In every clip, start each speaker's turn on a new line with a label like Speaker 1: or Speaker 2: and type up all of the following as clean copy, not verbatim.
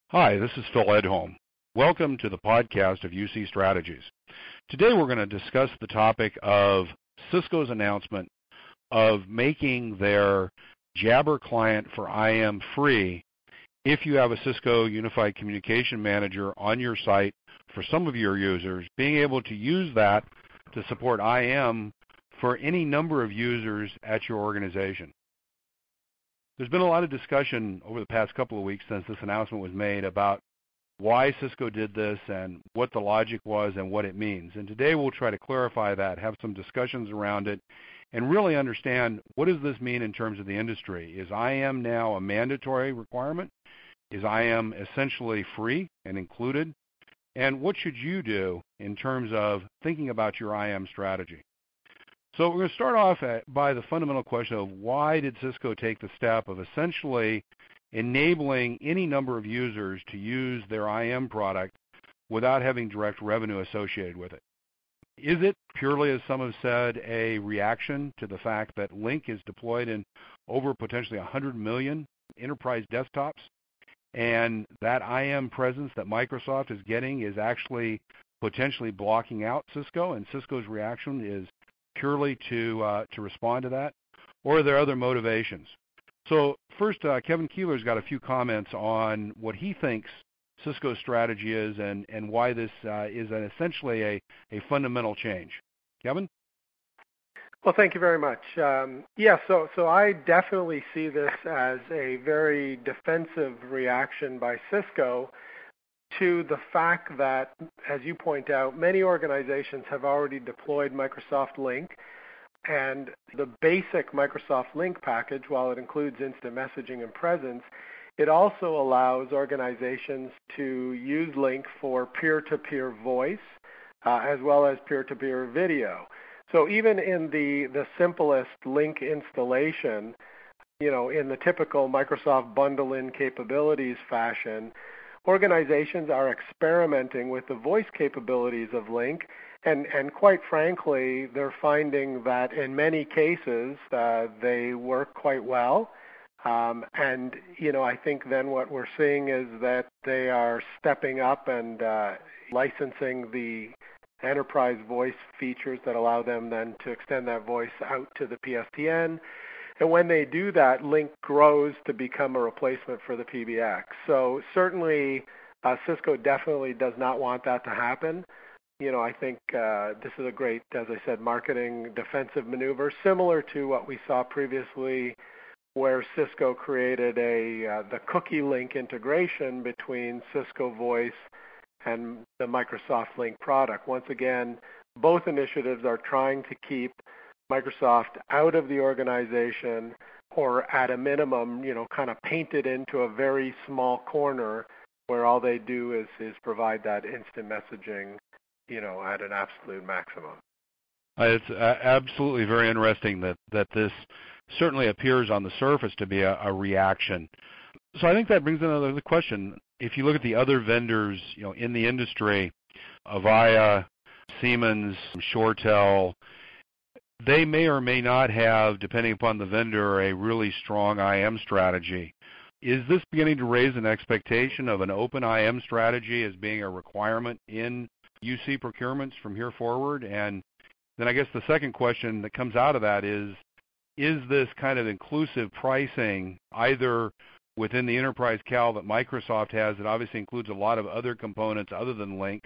Speaker 1: Hi, this is Phil Edholm. Welcome to the podcast of UC Strategies. Today we're going to discuss the topic of Cisco's announcement of making their Jabber client for IM free if you have a Cisco Unified Communication Manager on your site for some of your users, being able to use that to support IM for any number of users at your organization. There's been a lot of discussion over the past couple of weeks since this announcement was made about why Cisco did this and what the logic was and what it means. And today we'll try to clarify that, have some discussions around it, and really understand what does this mean in terms of the industry. Is IM now a mandatory requirement? Is IM essentially free and included? And what should you do in terms of thinking about your IM strategy? So we're going to start off by the fundamental question of why did Cisco take the step of essentially enabling any number of users to use their IM product without having direct revenue associated with it? Is it purely, as some have said, a reaction to the fact that Lync is deployed in over potentially 100 million enterprise desktops, and that IM presence that Microsoft is getting is actually potentially blocking out Cisco, and Cisco's reaction is purely to respond to that? Or are there other motivations? So first, Kevin Keeler's got a few comments on what he thinks Cisco's strategy is and why this is essentially a fundamental change. Kevin?
Speaker 2: Well, thank you very much. So I definitely see this as a very defensive reaction by Cisco to the fact that, as you point out, many organizations have already deployed Microsoft Lync, and the basic Microsoft Lync package, while it includes instant messaging and presence, it also allows organizations to use Lync for peer-to-peer voice as well as peer-to-peer video. So even in the simplest Lync installation, in the typical Microsoft bundle-in capabilities fashion, organizations are experimenting with the voice capabilities of Lync, and quite frankly, they're finding that in many cases they work quite well. I think then what we're seeing is that they are stepping up and licensing the enterprise voice features that allow them then to extend that voice out to the PSTN. And when they do that, Lync grows to become a replacement for the PBX. So certainly, Cisco definitely does not want that to happen. I think this is a great, as I said, marketing defensive maneuver, similar to what we saw previously where Cisco created the cookie Lync integration between Cisco Voice and the Microsoft Lync product. Once again, both initiatives are trying to keep Microsoft out of the organization, or at a minimum, kind of painted into a very small corner where all they do is provide that instant messaging, at an absolute maximum.
Speaker 1: It's absolutely very interesting that this certainly appears on the surface to be a reaction. So I think that brings another question. If you look at the other vendors, in the industry, Avaya, Siemens, ShoreTel, they may or may not have, depending upon the vendor, a really strong IM strategy. Is this beginning to raise an expectation of an open IM strategy as being a requirement in UC procurements from here forward? And then I guess the second question that comes out of that is this kind of inclusive pricing either within the enterprise CAL that Microsoft has that obviously includes a lot of other components other than Lync,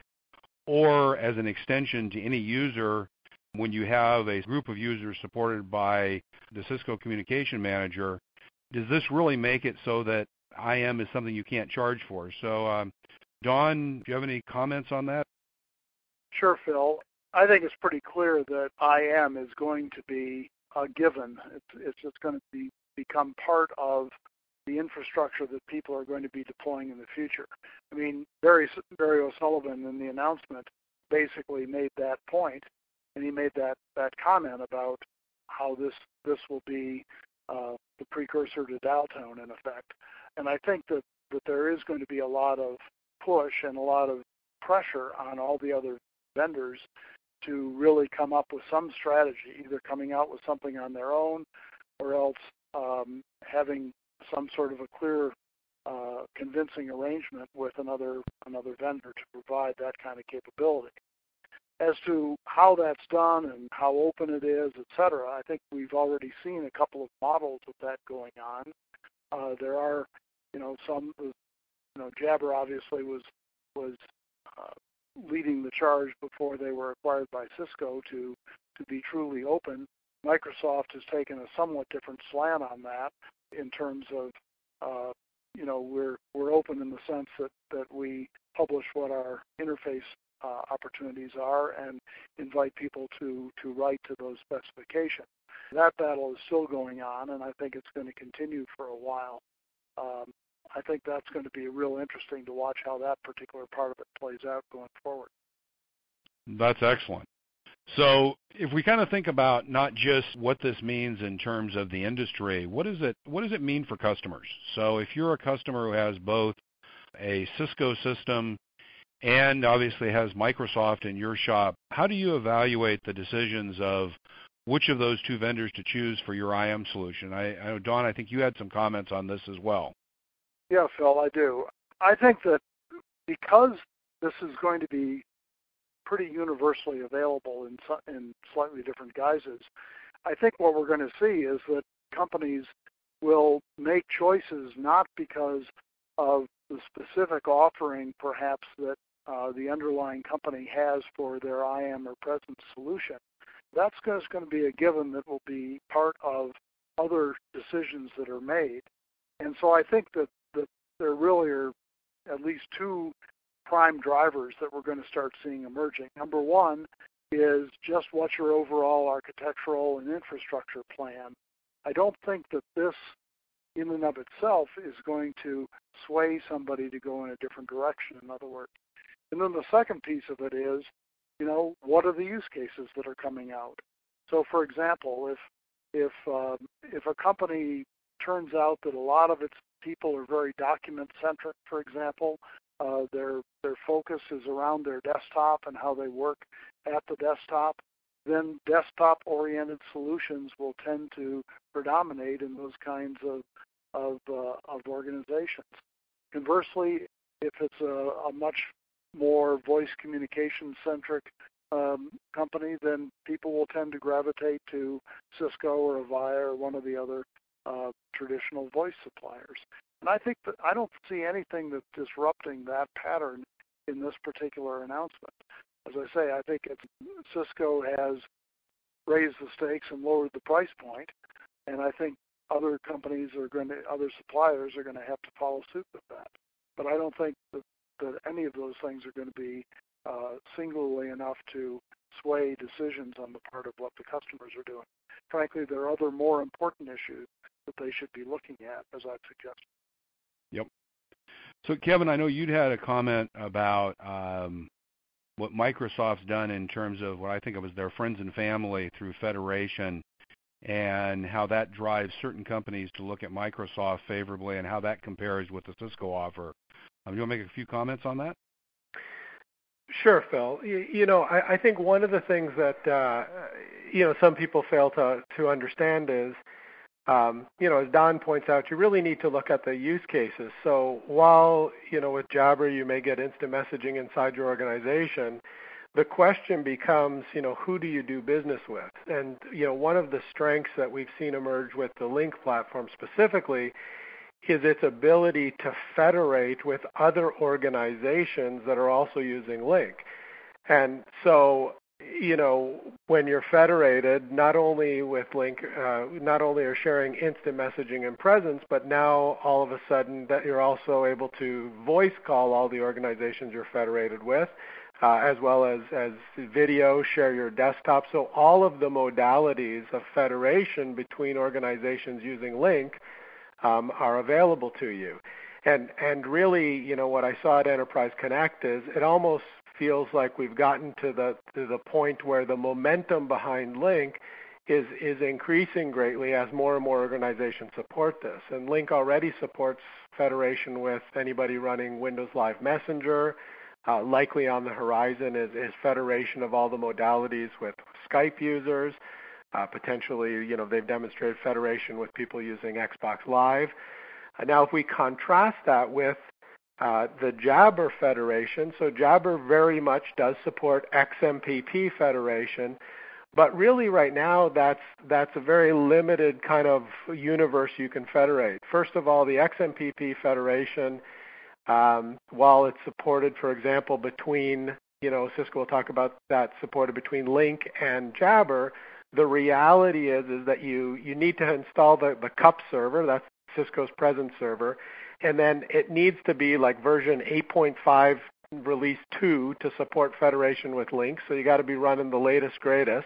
Speaker 1: or as an extension to any user when you have a group of users supported by the Cisco Communication Manager? Does this really make it so that IM is something you can't charge for? So, Don, do you have any comments on that?
Speaker 3: Sure, Phil. I think it's pretty clear that IM is going to be a given. It's just going to become part of the infrastructure that people are going to be deploying in the future. I mean, Barry O'Sullivan in the announcement basically made that point, and he made that comment about how this will be the precursor to dial tone in effect. And I think that there is going to be a lot of push and a lot of pressure on all the other vendors to really come up with some strategy, either coming out with something on their own or else having some sort of a clear convincing arrangement with another vendor to provide that kind of capability. As to how that's done and how open it is, et cetera, I think we've already seen a couple of models of that going on. There are, some, Jabber obviously was leading the charge before they were acquired by Cisco to be truly open. Microsoft has taken a somewhat different slant on that in terms of, we're open in the sense that we publish what our interface opportunities are and invite people to write to those specifications. That battle is still going on, and I think it's going to continue for a while. I think that's going to be real interesting to watch how that particular part of it plays out going forward.
Speaker 1: That's excellent. So if we kind of think about not just what this means in terms of the industry, what does it mean for customers? So if you're a customer who has both a Cisco system and obviously has Microsoft in your shop, how do you evaluate the decisions of which of those two vendors to choose for your IM solution? I know, Don, I think you had some comments on this as well.
Speaker 3: Yeah, Phil, I do. I think that because this is going to be pretty universally available in slightly different guises, I think what we're going to see is that companies will make choices not because of the specific offering perhaps that the underlying company has for their IM or presence solution. That's just going to be a given that will be part of other decisions that are made. And so I think that there really are at least two prime drivers that we're going to start seeing emerging. Number one is just what's your overall architectural and infrastructure plan. I don't think that this in and of itself is going to sway somebody to go in a different direction, in other words. And then the second piece of it is, what are the use cases that are coming out? So, for example, if a company turns out that a lot of its people are very document-centric, for example, their focus is around their desktop and how they work at the desktop, then desktop-oriented solutions will tend to predominate in those kinds of organizations. Conversely, if it's a much more voice communication-centric company, then people will tend to gravitate to Cisco or Avaya or one of the other traditional voice suppliers. And I think that I don't see anything that's disrupting that pattern in this particular announcement. As I say, I think Cisco has raised the stakes and lowered the price point, and I think other suppliers are going to have to follow suit with that. But I don't think that any of those things are going to be singularly enough to sway decisions on the part of what the customers are doing. Frankly, there are other more important issues that they should be looking at, as I've suggested.
Speaker 1: Yep. So, Kevin, I know you'd had a comment about what Microsoft's done in terms of what I think of as their friends and family through Federation, and how that drives certain companies to look at Microsoft favorably and how that compares with the Cisco offer. You want to make a few comments on that?
Speaker 2: Sure, Phil. I think one of the things that, some people fail to understand is, as Don points out, you really need to look at the use cases. So while, with Jabber you may get instant messaging inside your organization, the question becomes, who do you do business with? And, one of the strengths that we've seen emerge with the Lync platform specifically is its ability to federate with other organizations that are also using Lync. And so, when you're federated, not only with Lync, not only are sharing instant messaging and presence, but now all of a sudden that you're also able to voice call all the organizations you're federated with, as well as video, share your desktop. So all of the modalities of federation between organizations using Lync are available to you. And really, what I saw at Enterprise Connect is it almost feels like we've gotten to the point where the momentum behind Lync is increasing greatly as more and more organizations support this. And Lync already supports federation with anybody running Windows Live Messenger. Likely on the horizon is federation of all the modalities with Skype users. Potentially, they've demonstrated federation with people using Xbox Live. Now, if we contrast that with the Jabber Federation, so Jabber very much does support XMPP Federation, but really right now that's a very limited kind of universe you can federate. First of all, the XMPP Federation, while it's supported, for example, between, Cisco will talk about that, supported between Lync and Jabber, the reality is that you need to install the CUP server, that's Cisco's present server, and then it needs to be like version 8.5 release 2 to support federation with Lync, so you got to be running the latest, greatest.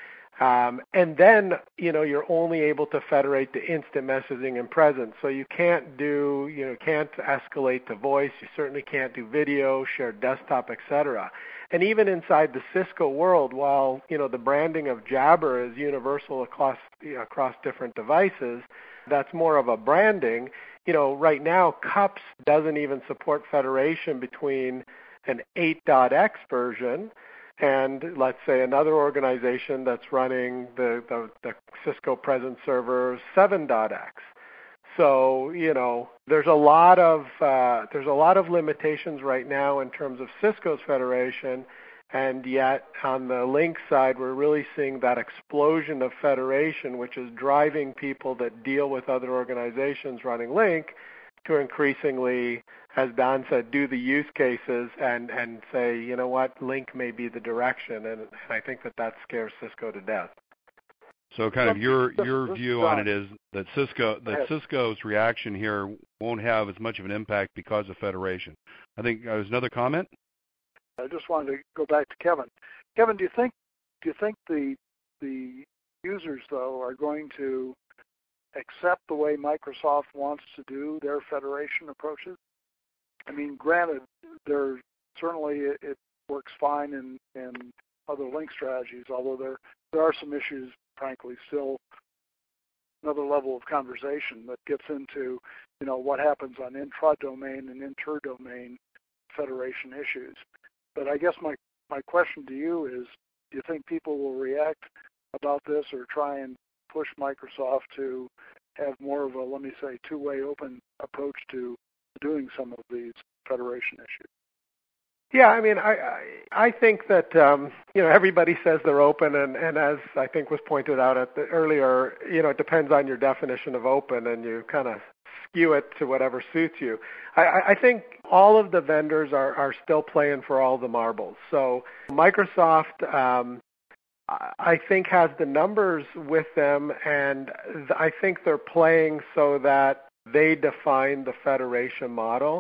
Speaker 2: And then, you're only able to federate to instant messaging and presence. So you can't can't escalate to voice. You certainly can't do video, shared desktop, etc. And even inside the Cisco world, while, the branding of Jabber is universal across different devices, that's more of a branding. Right now, CUPS doesn't even support federation between an 8.x version and, let's say, another organization that's running the Cisco present server 7.x. So, there's a lot of limitations right now in terms of Cisco's federation, and yet on the Lync side, we're really seeing that explosion of federation, which is driving people that deal with other organizations running Lync to increasingly, as Don said, do the use cases and say, you know what, Lync may be the direction, and I think that scares Cisco to death.
Speaker 1: So kind of your view on it is that Cisco's reaction here won't have as much of an impact because of federation. I think there's another comment.
Speaker 3: I just wanted to go back to Kevin. Kevin, do you think the users though are going to accept the way Microsoft wants to do their federation approaches? I mean, granted, certainly it works fine in other Lync strategies, although there are some issues, frankly, still another level of conversation that gets into, what happens on intra-domain and inter-domain federation issues. But I guess my question to you is, do you think people will react about this or try and push Microsoft to have more of a, let me say, two-way open approach to doing some of these federation issues?
Speaker 2: Yeah, I mean, I think that, everybody says they're open, and as I think was pointed out earlier, it depends on your definition of open, and you kind of skew it to whatever suits you. I think all of the vendors are still playing for all the marbles. So Microsoft, I think, has the numbers with them, and I think they're playing so that they define the federation model.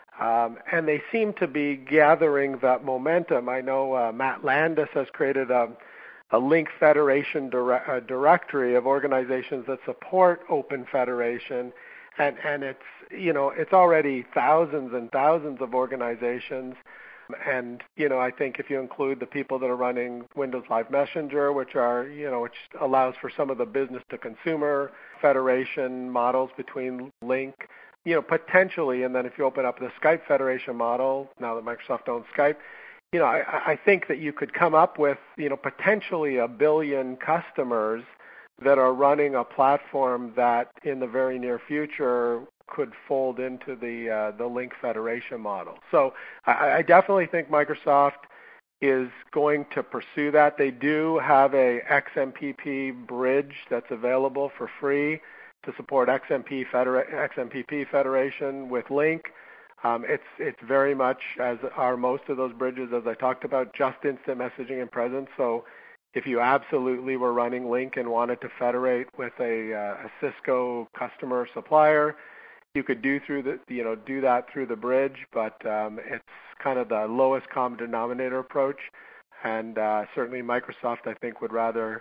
Speaker 2: And they seem to be gathering that momentum. I know Matt Landis has created a Lync Federation directory of organizations that support open federation, and it's already thousands and thousands of organizations. And I think if you include the people that are running Windows Live Messenger, which allows for some of the business to consumer federation models between Lync, potentially, and then if you open up the Skype federation model, now that Microsoft owns Skype, I think that you could come up with, potentially 1 billion customers that are running a platform that in the very near future could fold into the Lync federation model. So I definitely think Microsoft is going to pursue that. They do have a XMPP bridge that's available for free to support XMPP federation with Lync. It's very much, as are most of those bridges, as I talked about, just instant messaging and presence. So if you absolutely were running Lync and wanted to federate with a Cisco customer supplier, you could do that through the bridge, but it's kind of the lowest common denominator approach. And certainly Microsoft, I think, would rather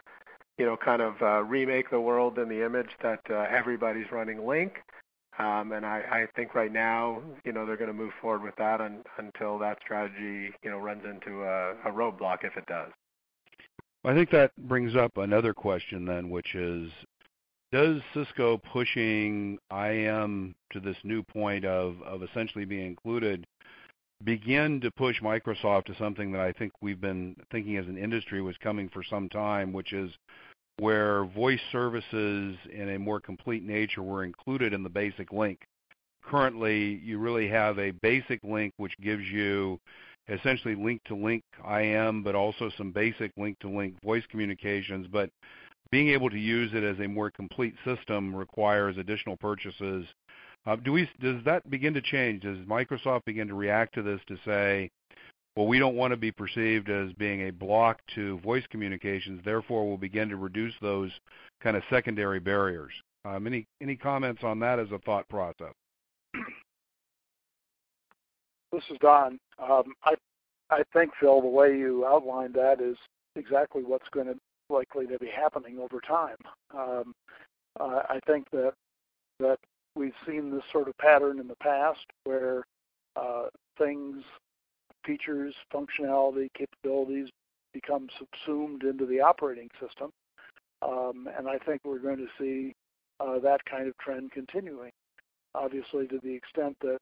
Speaker 2: remake the world in the image that everybody's running Lync. And I think right now, they're going to move forward with that until that strategy, runs into a roadblock, if it does.
Speaker 1: I think that brings up another question then, which is, does Cisco pushing IM to this new point of essentially being included begin to push Microsoft to something that I think we've been thinking as an industry was coming for some time, which is where voice services in a more complete nature were included in the basic link. Currently, you really have a basic link which gives you essentially link-to-link IM, but also some basic link-to-link voice communications. But being able to use it as a more complete system requires additional purchases. Does that begin to change? Does Microsoft begin to react to this to say, well, we don't want to be perceived as being a block to voice communications, therefore we'll begin to reduce those kind of secondary barriers? Any comments on that as a thought process?
Speaker 3: This is Don. I think, Phil, the way you outlined that is exactly what's going to likely to be happening over time. I think that we've seen this sort of pattern in the past where things, features, functionality, capabilities become subsumed into the operating system. And I think we're going to see that kind of trend continuing. Obviously, to the extent that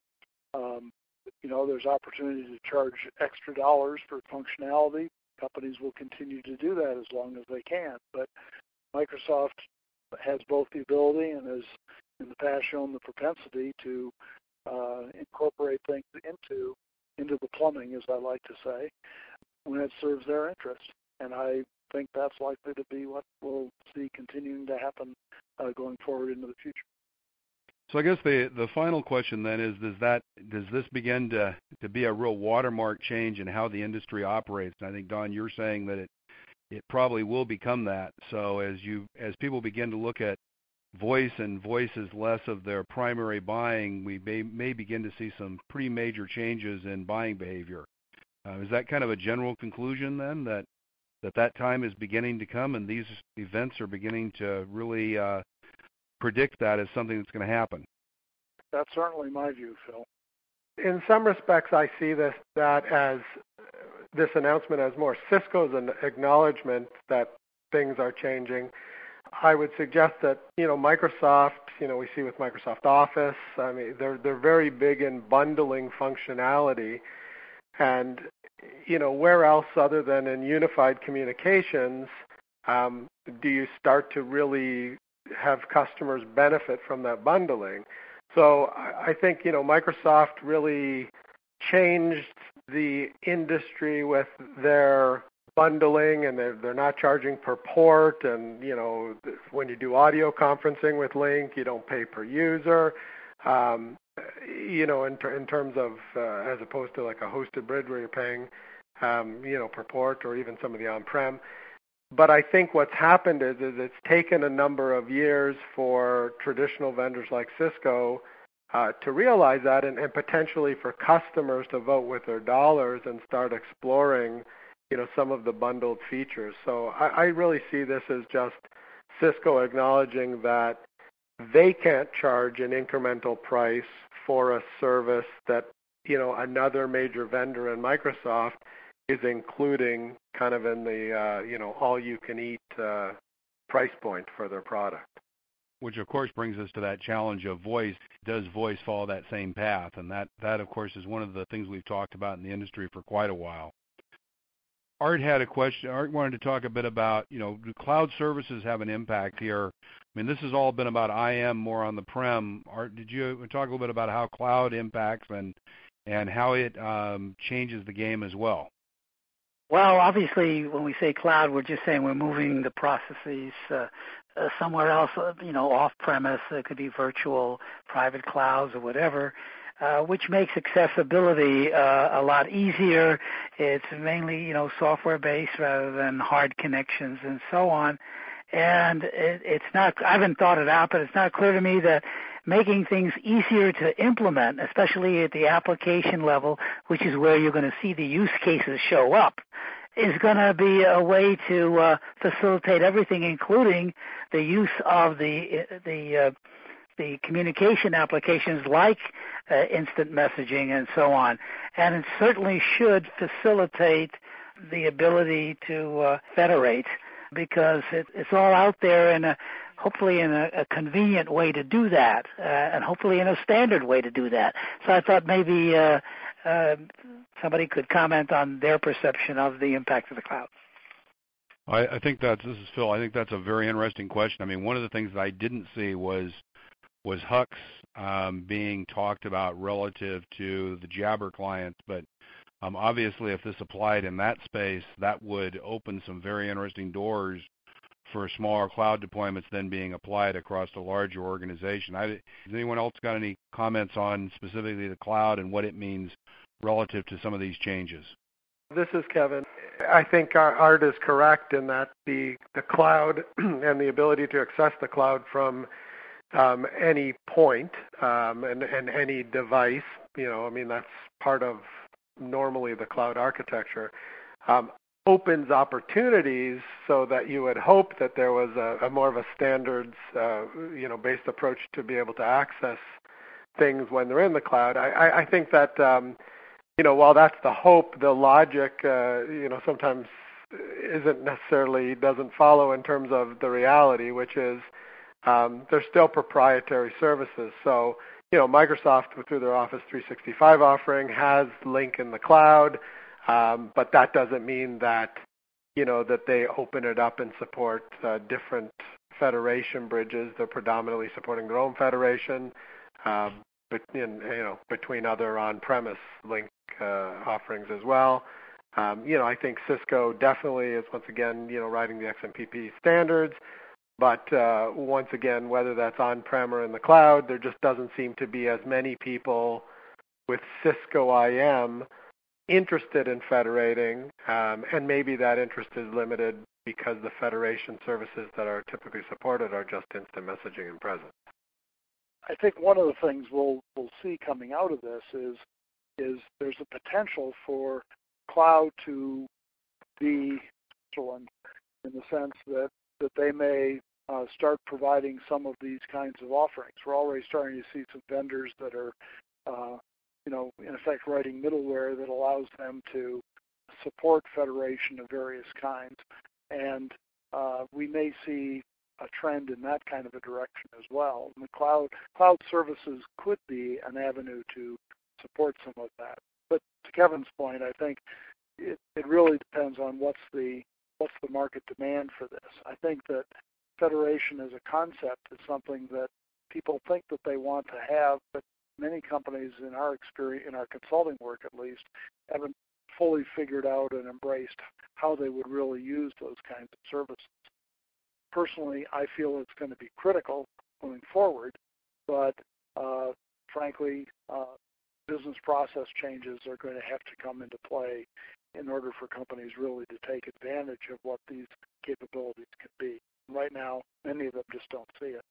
Speaker 3: there's opportunity to charge extra dollars for functionality, companies will continue to do that as long as they can. But Microsoft has both the ability and has in the past shown the propensity to incorporate things into the plumbing, as I like to say, when it serves their interest. And I think that's likely to be what we'll see continuing to happen going forward into the future.
Speaker 1: So I guess the final question then is, does this begin to be a real watermark change in how the industry operates? And I think, Don, you're saying that it probably will become that. So as people begin to look at voice and voice is less of their primary buying, we may begin to see some pretty major changes in buying behavior. Is that kind of a general conclusion then, that time is beginning to come and these events are beginning to really predict that as something that's going to happen?
Speaker 3: That's certainly my view, Phil.
Speaker 2: In some respects, I see this announcement as more Cisco's an acknowledgement that things are changing. I would suggest that Microsoft, we see with Microsoft Office, I mean they're very big in bundling functionality, and where else other than in unified communications do you start to really have customers benefit from that bundling? So I think Microsoft really changed the industry with their bundling, and they're not charging per port, and when you do audio conferencing with Link, you don't pay per user. In terms of as opposed to like a hosted bridge where you're paying per port, or even some of the on-prem. But I think what's happened is it's taken a number of years for traditional vendors like Cisco to realize that, and potentially for customers to vote with their dollars and start exploring some of the bundled features. So I really see this as just Cisco acknowledging that they can't charge an incremental price for a service that another major vendor in Microsoft is including kind of in the all-you-can-eat price point for their product.
Speaker 1: Which, of course, brings us to that challenge of voice. Does voice follow that same path? And that, of course, is one of the things we've talked about in the industry for quite a while. Art had a question. Art wanted to talk a bit about, do cloud services have an impact here? I mean, this has all been about IM more on the prem. Art, did you talk a little bit about how cloud impacts and how it changes the game as well?
Speaker 4: Well, obviously, when we say cloud, we're just saying we're moving the processes somewhere else, off-premise. It could be virtual, private clouds, or whatever, which makes accessibility a lot easier. It's mainly, software-based rather than hard connections and so on. And it's not, I haven't thought it out, but it's not clear to me that making things easier to implement, especially at the application level, which is where you're going to see the use cases show up, is going to be a way to facilitate everything, including the use of the communication applications like instant messaging and so on. And it certainly should facilitate the ability to federate, because it's all out there and hopefully in a convenient way to do that, and hopefully in a standard way to do that. So I thought maybe somebody could comment on their perception of the impact of the cloud.
Speaker 1: I think this is Phil. I think that's a very interesting question. I mean, one of the things that I didn't see was Hux being talked about relative to the Jabber clients, but obviously if this applied in that space, that would open some very interesting doors for smaller cloud deployments then being applied across a larger organization. Has anyone else got any comments on specifically the cloud and what it means relative to some of these changes?
Speaker 2: This is Kevin. I think Art is correct in that the cloud and the ability to access the cloud from any point and any device, I mean, that's part of normally the cloud architecture, opens opportunities so that you would hope that there was a more of a standards, based approach to be able to access things when they're in the cloud. I think that, while that's the hope, the logic, sometimes doesn't follow in terms of the reality, which is they're still proprietary services. So, Microsoft, through their Office 365 offering, has Lync in the cloud, but that doesn't mean that, that they open it up and support different federation bridges. They're predominantly supporting their own federation, between other on-premise Lync offerings as well. I think Cisco definitely is, once again, riding the XMPP standards. But once again, whether that's on-prem or in the cloud, there just doesn't seem to be as many people with Cisco IM interested in federating, and maybe that interest is limited because the federation services that are typically supported are just instant messaging and presence.
Speaker 3: I think one of the things we'll see coming out of this is there's a potential for cloud to be in the sense that they may start providing some of these kinds of offerings. We're already starting to see some vendors that are, in effect writing middleware that allows them to support federation of various kinds. And we may see a trend in that kind of a direction as well. And the cloud services could be an avenue to support some of that. But to Kevin's point, I think it really depends on what's the market demand for this. I think that federation as a concept is something that people think that they want to have, but many companies in our experience, in our consulting work at least, haven't fully figured out and embraced how they would really use those kinds of services. Personally, I feel it's going to be critical going forward, but frankly, business process changes are going to have to come into play in order for companies really to take advantage of what these capabilities can be. Right now, many of them just don't see it.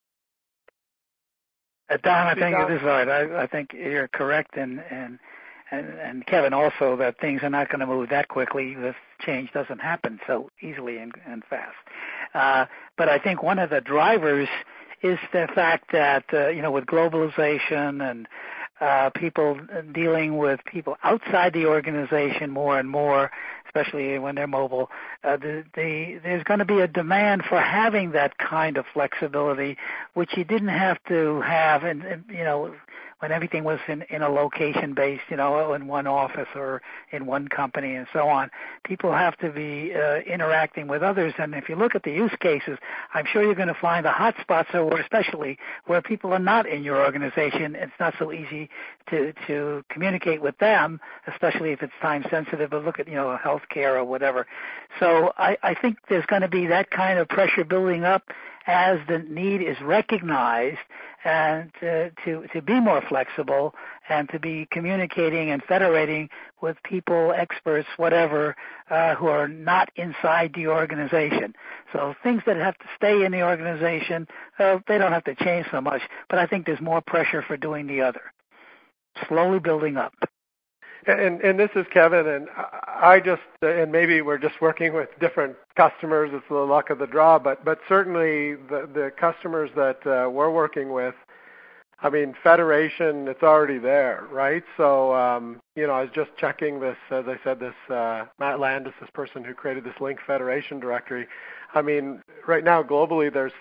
Speaker 4: Don, I think it is right. I think you're correct, and Kevin also, that things are not going to move that quickly. This change doesn't happen so easily and fast. But I think one of the drivers is the fact that, with globalization and people dealing with people outside the organization more and more, especially when they're mobile, there's going to be a demand for having that kind of flexibility, which you didn't have to have, when everything was in a location based, in one office or in one company and so on. People have to be interacting with others, and if you look at the use cases, I'm sure you're going to find the hot spots are especially where people are not in your organization. It's not so easy to communicate with them, especially if it's time sensitive, but look at, healthcare or whatever. So I think there's going to be that kind of pressure building up as the need is recognized, and to be more flexible and to be communicating and federating with people, experts, whatever, who are not inside the organization. So things that have to stay in the organization, they don't have to change so much, but I think there's more pressure for doing the other, slowly building up.
Speaker 2: And this is Kevin, and and maybe we're just working with different customers, it's the luck of the draw, but certainly the customers that we're working with, I mean, federation, it's already there, right? So, I was just checking this, as I said, this Matt Landis, this person who created this Lync Federation directory. I mean, right now globally there's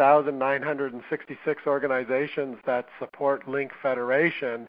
Speaker 2: 7,966 organizations that support Lync Federation.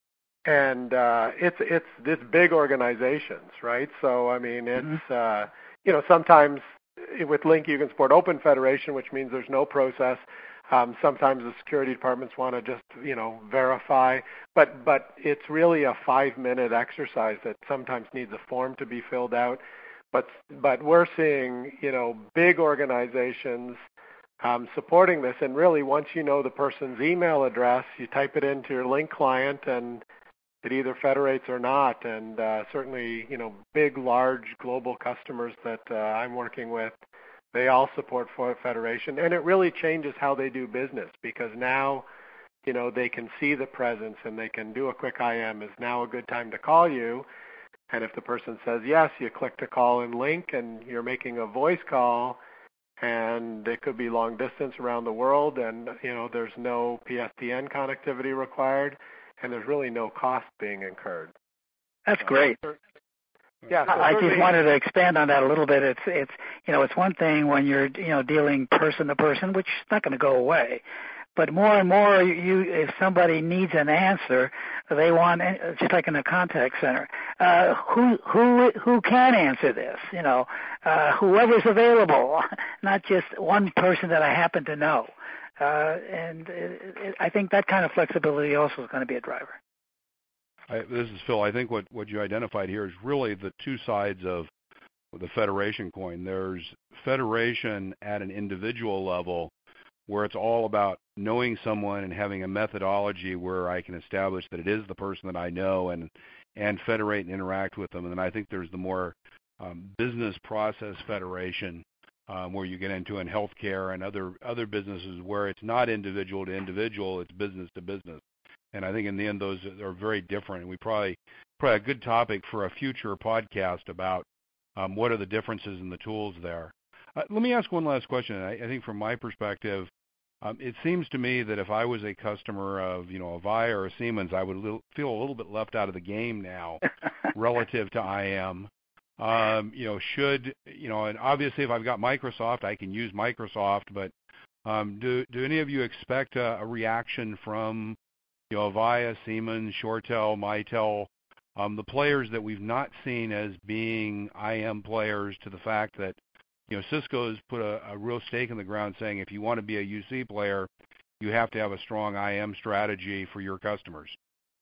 Speaker 2: And it's big organizations, right? So I mean, it's sometimes with Link you can support open federation, which means there's no process. Sometimes the security departments want to just, verify, but it's really a 5-minute exercise that sometimes needs a form to be filled out. But we're seeing, big organizations supporting this, and really once you know the person's email address, you type it into your Link client, and it either federates or not. And certainly, big, large global customers that I'm working with, they all support federation, and it really changes how they do business, because now, they can see the presence and they can do a quick IM. Is now a good time to call you? And if the person says yes, you click to call in Link, and you're making a voice call, and it could be long distance around the world, and there's no PSTN connectivity required, and there's really no cost being incurred.
Speaker 4: That's great.
Speaker 2: Yeah, so
Speaker 4: I just wanted to expand on that a little bit. It's one thing when you're dealing person to person, which is not going to go away, but more and more, if somebody needs an answer, they want, just like in a contact center, who can answer this? Whoever's available, not just one person that I happen to know. I think that kind of flexibility also is going to be a driver.
Speaker 1: This is Phil. I think what you identified here is really the two sides of the federation coin. There's federation at an individual level, where it's all about knowing someone and having a methodology where I can establish that it is the person that I know and federate and interact with them. And then I think there's the more business process federation, where you get into in healthcare and other businesses where it's not individual to individual, it's business to business. And I think in the end, those are very different. And we probably a good topic for a future podcast about what are the differences in the tools there. Let me ask one last question. I think from my perspective, it seems to me that if I was a customer of, a Avaya or a Siemens, I would feel a little bit left out of the game now relative to IM. And obviously if I've got Microsoft, I can use Microsoft, but do any of you expect a reaction from Avaya, Siemens, ShoreTel, Mitel, the players that we've not seen as being IM players, to the fact that Cisco has put a real stake in the ground saying if you want to be a UC player, you have to have a strong IM strategy for your customers?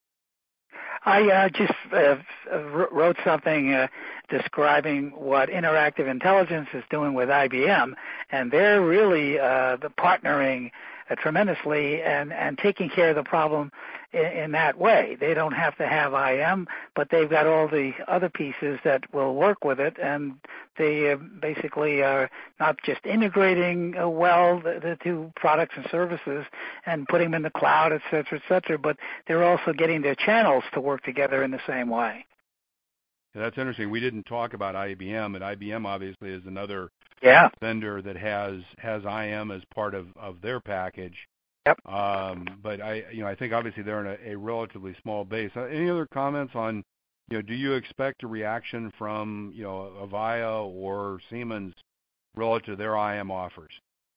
Speaker 4: I just wrote something describing what Interactive Intelligence is doing with IBM, and they're really partnering tremendously and taking care of the problem in that way. They don't have to have IM, but they've got all the other pieces that will work with it, and they basically are not just integrating well the two products and services and putting them in the cloud, et cetera, but they're also getting their channels to work together in the same way.
Speaker 1: Yeah, that's interesting. We didn't talk about IBM, and IBM obviously is another vendor that has IM as part of their package.
Speaker 4: Yep.
Speaker 1: But I think obviously they're in a relatively small base. Any other comments on, do you expect a reaction from, Avaya or Siemens relative to their IM offers?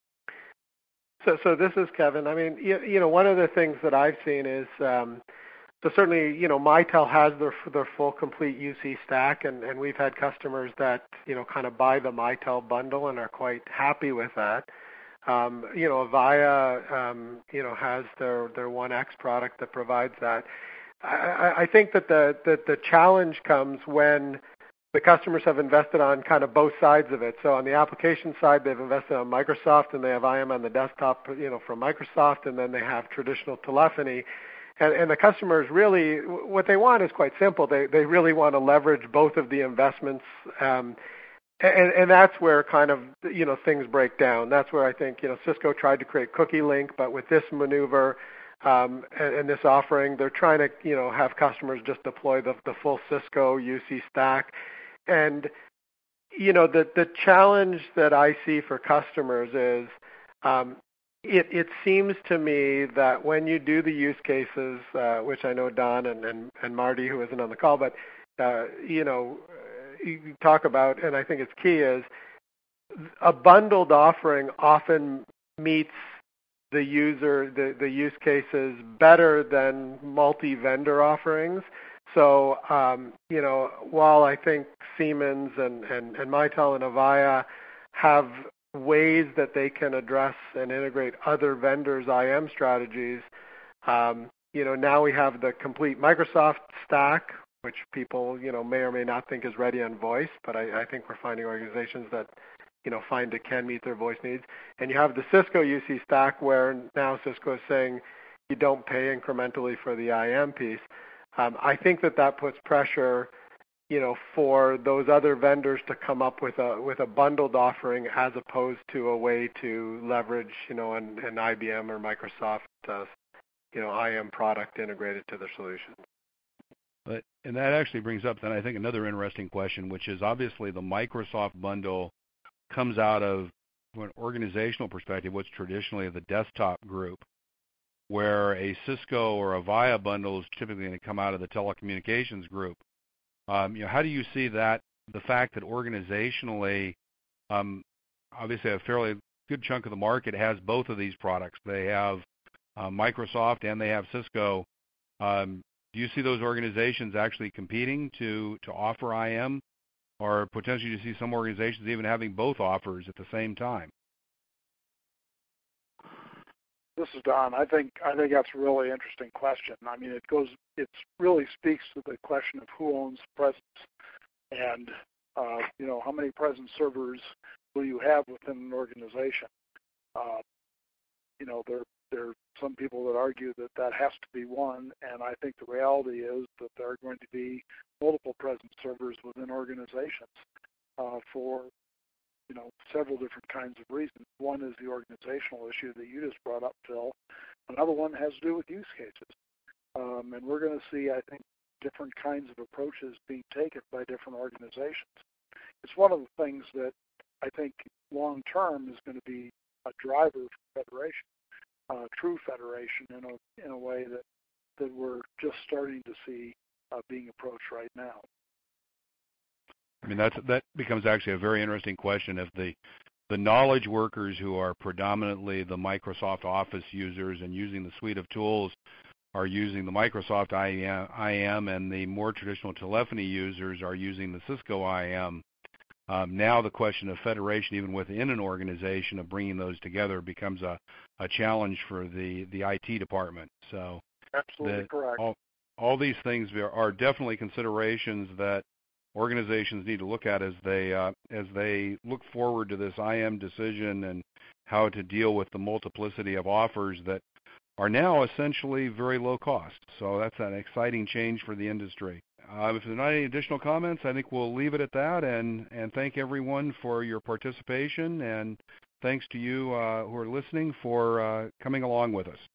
Speaker 2: So this is Kevin. I mean, one of the things that I've seen is, so certainly, Mitel has their full complete UC stack, and we've had customers that, kind of buy the Mitel bundle and are quite happy with that. Avaya, has their 1X product that provides that. I think that the challenge comes when the customers have invested on kind of both sides of it. So on the application side, they've invested on Microsoft, and they have IM on the desktop, from Microsoft, and then they have traditional telephony. And the customers really, what they want is quite simple. They really want to leverage both of the investments, and that's where kind of, things break down. That's where I think, Cisco tried to create Cookie Link, but with this maneuver and this offering, they're trying to, have customers just deploy the full Cisco UC stack. And, the challenge that I see for customers is, it seems to me that when you do the use cases, which I know Don and Marty, who isn't on the call, but, you talk about, and I think it's key, is a bundled offering often meets the use cases better than multi-vendor offerings. So, while I think Siemens and Mitel and Avaya have ways that they can address and integrate other vendors' IM strategies, now we have the complete Microsoft stack, which people, may or may not think is ready on voice, but I think we're finding organizations that, find it can meet their voice needs. And you have the Cisco UC stack where now Cisco is saying you don't pay incrementally for the IM piece. I think that puts pressure, for those other vendors to come up with a bundled offering as opposed to a way to leverage, an IBM or Microsoft, IM product integrated to their solution.
Speaker 1: And that actually brings up then I think another interesting question, which is obviously the Microsoft bundle comes out of, from an organizational perspective, what's traditionally the desktop group, where a Cisco or a Avaya bundle is typically going to come out of the telecommunications group. How do you see that, the fact that organizationally, obviously a fairly good chunk of the market has both of these products. They have Microsoft and they have Cisco. Do you see those organizations actually competing to offer IM, or potentially do you see some organizations even having both offers at the same time?
Speaker 3: This is Don. I think that's a really interesting question. I mean, it really speaks to the question of who owns presence, and how many presence servers will you have within an organization? There are some people that argue that has to be one, and I think the reality is that there are going to be multiple presence servers within organizations for several different kinds of reasons. One is the organizational issue that you just brought up, Phil. Another one has to do with use cases. And we're going to see, I think, different kinds of approaches being taken by different organizations. It's one of the things that I think long-term is going to be a driver for federation, true federation in a way that we're just starting to see being approached right now.
Speaker 1: I mean, that becomes actually a very interesting question. If the knowledge workers who are predominantly the Microsoft Office users and using the suite of tools are using the Microsoft IM, and the more traditional telephony users are using the Cisco IM, now the question of federation, even within an organization, of bringing those together becomes a challenge for the IT department. So
Speaker 3: absolutely correct.
Speaker 1: All these things are definitely considerations that organizations need to look at as they look forward to this IM decision and how to deal with the multiplicity of offers that are now essentially very low cost. So that's an exciting change for the industry. If there's not any additional comments, I think we'll leave it at that, and thank everyone for your participation, and thanks to you who are listening for coming along with us.